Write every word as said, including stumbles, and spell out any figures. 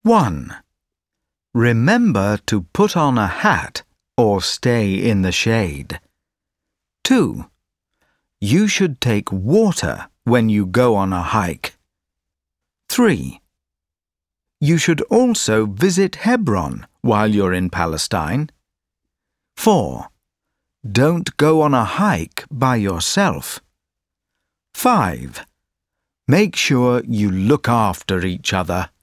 one. Remember to put on a hat or stay in the shade. two. You should take water when you go on a hike. three. You should also visit Hebron while you're in Palestine. four. Don't go on a hike by yourself. five. Make sure you look after each other.